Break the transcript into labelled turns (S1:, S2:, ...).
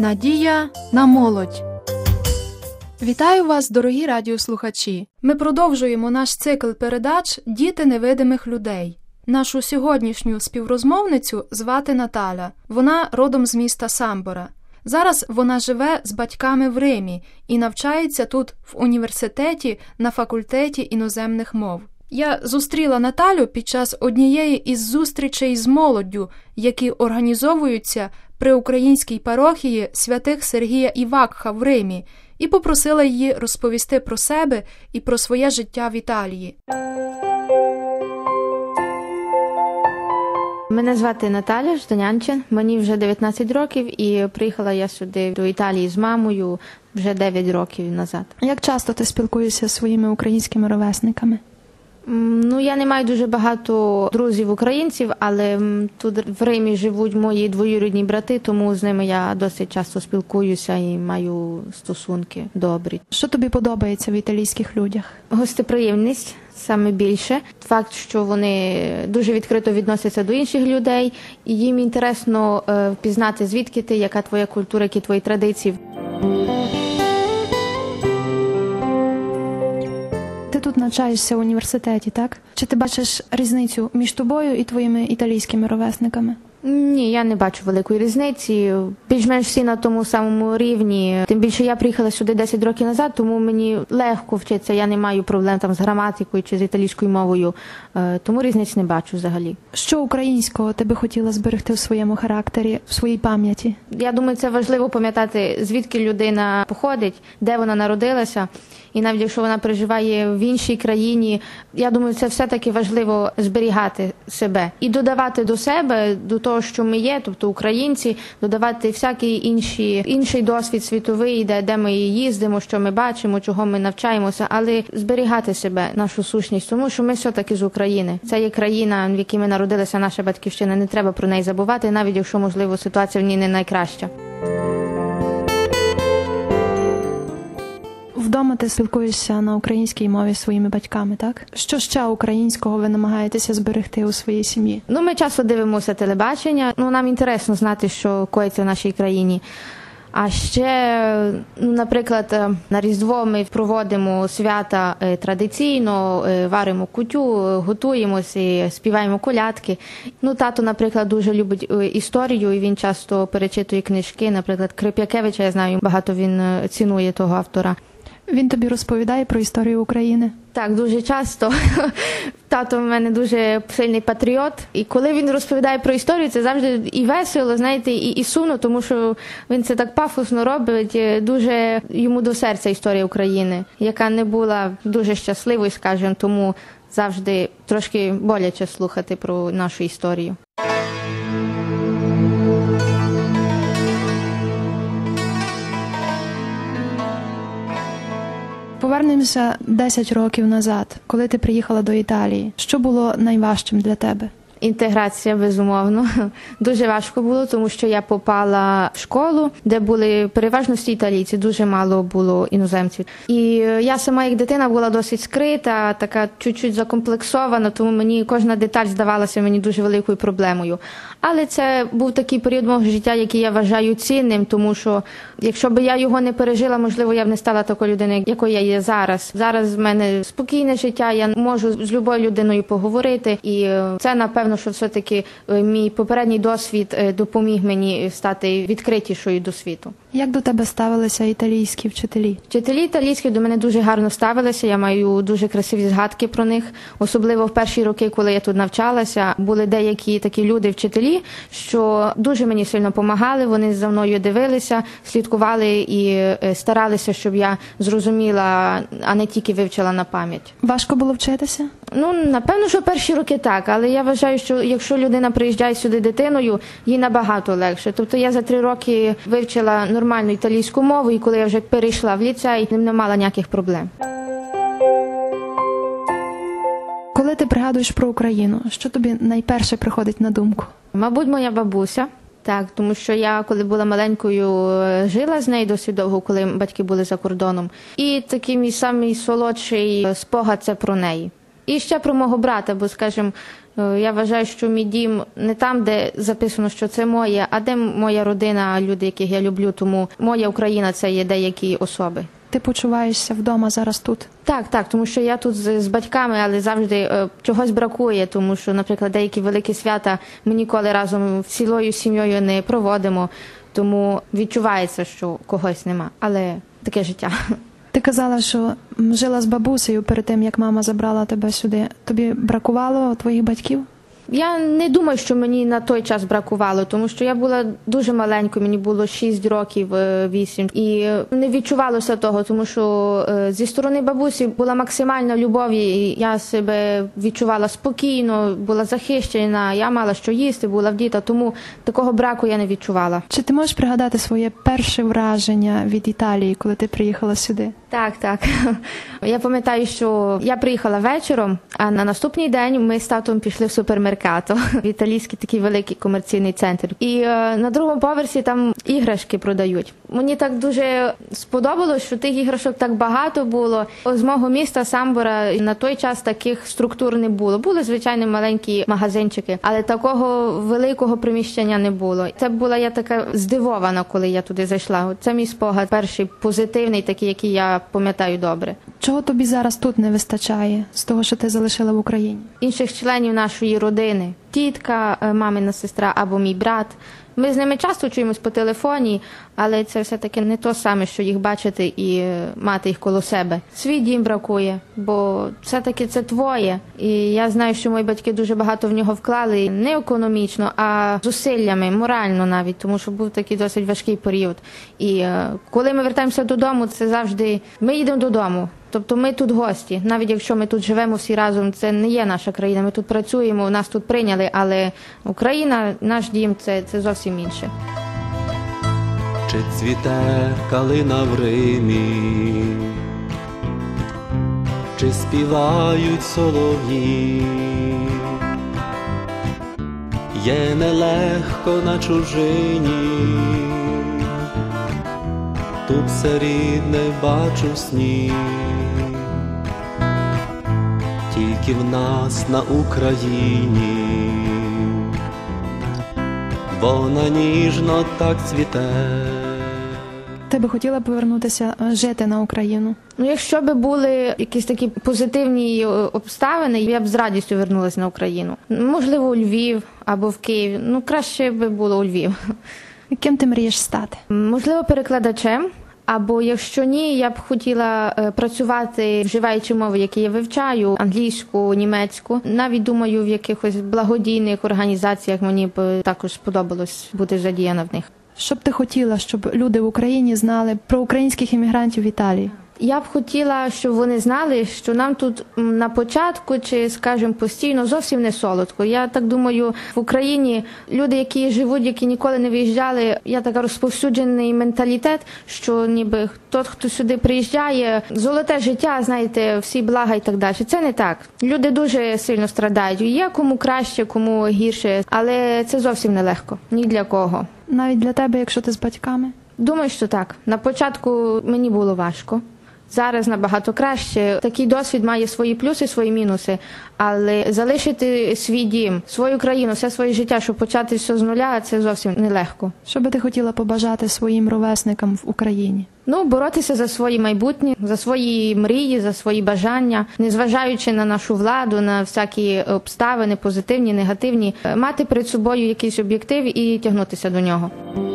S1: Надія на молодь. Вітаю вас, дорогі радіослухачі! Ми продовжуємо наш цикл передач «Діти невидимих людей». Нашу сьогоднішню співрозмовницю звати Наталя. Вона родом з міста Самбора. Зараз вона живе з батьками в Римі і навчається тут в університеті на факультеті іноземних мов. Я зустріла Наталю під час однієї із зустрічей з молоддю, які організовуються при українській парохії святих Сергія і Вакха в Римі, і попросила її розповісти про себе і про своє життя в Італії.
S2: Мене звати Наталя Жданянчин, мені вже 19 років і приїхала я сюди до Італії з мамою вже 9 років назад.
S1: Як часто ти спілкуєшся зі своїми українськими ровесниками?
S2: Я не маю дуже багато друзів-українців, але тут в Римі живуть мої двоюрідні брати, тому з ними я досить часто спілкуюся і маю стосунки добрі.
S1: Що тобі подобається в італійських людях?
S2: Гостеприємність саме більше. Факт, що вони дуже відкрито відносяться до інших людей, і їм інтересно впізнати, звідки ти, яка твоя культура, які твої традиції.
S1: Ти тут навчаєшся в університеті, так? Чи ти бачиш різницю між тобою і твоїми італійськими ровесниками?
S2: Ні, я не бачу великої різниці. Більш-менш всі на тому самому рівні. Тим більше я приїхала сюди 10 років назад, тому мені легко вчитися. Я не маю проблем там з граматикою чи з італійською мовою. Тому різниць не бачу взагалі.
S1: Що українського ти би хотіла зберегти в своєму характері, в своїй пам'яті?
S2: Я думаю, це важливо пам'ятати, звідки людина походить, де вона народилася. І навіть якщо вона проживає в іншій країні, я думаю, це все-таки важливо зберігати себе. І додавати до себе, до того, що ми є, тобто українці, додавати всякий інший досвід світовий, де ми їздимо, що ми бачимо, чого ми навчаємося, але зберігати себе, нашу сущність, тому що ми все-таки з України. Це є країна, в якій ми народилися, наша батьківщина, не треба про неї забувати, навіть якщо, можливо, ситуація в ній не найкраща.
S1: Вдома ти спілкуєшся на українській мові зі своїми батьками, так? Що ще українського ви намагаєтеся зберегти у своїй сім'ї?
S2: Ми часто дивимося телебачення. Нам інтересно знати, що коїться в нашій країні. А ще, наприклад, на Різдво ми проводимо свята традиційно, варимо кутю, готуємося, співаємо колядки. Тато, наприклад, дуже любить історію, і він часто перечитує книжки. Наприклад, Крип'якевича, я знаю, багато він цінує того автора.
S1: Він тобі розповідає про історію України?
S2: Так, дуже часто. Тато в мене дуже сильний патріот. І коли він розповідає про історію, це завжди і весело, знаєте, і сумно, тому що він це так пафосно робить. Дуже йому до серця історія України, яка не була дуже щасливою, скажімо, тому завжди трошки боляче слухати про нашу історію.
S1: Повернемося 10 років назад, коли ти приїхала до Італії. Що було найважчим для тебе?
S2: Інтеграція, безумовно. Дуже важко було, тому що я попала в школу, де були переважно всі італійці, дуже мало було іноземців. І я сама як дитина була досить скрита, така чуть-чуть закомплексована, тому мені кожна деталь здавалася мені дуже великою проблемою. Але це був такий період мого життя, який я вважаю цінним, тому що якщо б я його не пережила, можливо, я б не стала такою людиною, якою я є зараз. Зараз в мене спокійне життя, я можу з любою людиною поговорити, і це, напевно, що все-таки мій попередній досвід допоміг мені стати відкритішою до світу.
S1: Як до тебе ставилися італійські вчителі?
S2: Вчителі італійські до мене дуже гарно ставилися, я маю дуже красиві згадки про них. Особливо в перші роки, коли я тут навчалася, були деякі такі люди, вчителі, що дуже мені сильно допомагали, вони за мною дивилися, слідкували і старалися, щоб я зрозуміла, а не тільки вивчила на пам'ять.
S1: Важко було вчитися?
S2: Напевно, що перші роки так, але я вважаю, що якщо людина приїжджає сюди дитиною, їй набагато легше. Тобто я за 3 роки вивчила нормальну італійську мову, і коли я вже перейшла в ліцей, не мала ніяких проблем.
S1: Коли ти пригадуєш про Україну, що тобі найперше приходить на думку?
S2: Мабуть, моя бабуся. Так, тому що я, коли була маленькою, жила з нею досить довго, коли батьки були за кордоном. І такий мій самий солодший спогад – це про неї. І ще про мого брата, бо, скажімо, я вважаю, що мій дім не там, де записано, що це моє, а де моя родина, люди, яких я люблю, тому моя Україна – це є деякі особи.
S1: Ти почуваєшся вдома зараз тут?
S2: Так, тому що я тут з батьками, але завжди чогось бракує, тому що, наприклад, деякі великі свята ми ніколи разом цілою сім'єю не проводимо, тому відчувається, що когось нема, але таке життя.
S1: Ти казала, що жила з бабусею перед тим, як мама забрала тебе сюди. Тобі бракувало твоїх батьків?
S2: Я не думаю, що мені на той час бракувало, тому що я була дуже маленькою, мені було 6 років, 8. І не відчувалося того, тому що зі сторони бабусі була максимальна любов, і я себе відчувала спокійно, була захищена, я мала що їсти, була вдіта, тому такого браку я не відчувала.
S1: Чи ти можеш пригадати своє перше враження від Італії, коли ти приїхала сюди?
S2: Так. Я пам'ятаю, що я приїхала вечором, а на наступний день ми з татом пішли в супермеркато, в італійський такий великий комерційний центр. І на другому поверсі там іграшки продають. Мені так дуже сподобалось, що тих іграшок так багато було. З мого міста Самбора на той час таких структур не було. Були, звичайно, маленькі магазинчики, але такого великого приміщення не було. Це була я така здивована, коли я туди зайшла. Це мій спогад перший позитивний, такий, який я пам'ятаю добре.
S1: Чого тобі зараз тут не вистачає з того, що ти залишила в Україні?
S2: Інших членів нашої родини. Тітка, мамина сестра або мій брат. Ми з ними часто чуємось по телефоні, але це все-таки не то саме, що їх бачити і мати їх коло себе. Свій дім бракує, бо все-таки це твоє. І я знаю, що мої батьки дуже багато в нього вклали, не економічно, а зусиллями, морально навіть, тому що був такий досить важкий період. І коли ми вертаємося додому, це завжди ми їдемо додому. Тобто ми тут гості, навіть якщо ми тут живемо всі разом, це не є наша країна, ми тут працюємо, нас тут прийняли, але Україна, наш дім, це зовсім інше.
S3: Чи цвіте калина в Римі, чи співають солов'ї, є нелегко на чужині, тут все рідне бачу в сні, тільки в нас на Україні вона ніжно так цвіте.
S1: Ти би хотіла повернутися жити на Україну?
S2: Якщо б були якісь такі позитивні обставини, я б з радістю вернулася на Україну. Можливо, у Львів або в Київ. Краще би було у Львів.
S1: Ким ти мрієш стати?
S2: Можливо, перекладачем. Або, якщо ні, я б хотіла працювати, вживаючи мови, які я вивчаю, англійську, німецьку. Навіть, думаю, в якихось благодійних організаціях мені б також сподобалось бути задіяна в них.
S1: Що б ти хотіла, щоб люди в Україні знали про українських іммігрантів в Італії?
S2: Я б хотіла, щоб вони знали, що нам тут на початку, чи, скажімо, постійно зовсім не солодко. Я так думаю, в Україні люди, які живуть, які ніколи не виїжджали, є така розповсюджений менталітет, що ніби хто сюди приїжджає, золоте життя, знаєте, всі блага і так далі. Це не так. Люди дуже сильно страдають. Є кому краще, кому гірше, але це зовсім не легко. Ні для кого.
S1: Навіть для тебе, якщо ти з батьками?
S2: Думаю, що так. На початку мені було важко. Зараз набагато краще. Такий досвід має свої плюси, свої мінуси. Але залишити свій дім, свою країну, все своє життя, щоб почати все з нуля, це зовсім нелегко.
S1: Що би ти хотіла побажати своїм ровесникам в Україні?
S2: Боротися за своє майбутнє, за свої мрії, за свої бажання, незважаючи на нашу владу, на всякі обставини, позитивні, негативні, мати перед собою якийсь об'єктив і тягнутися до нього.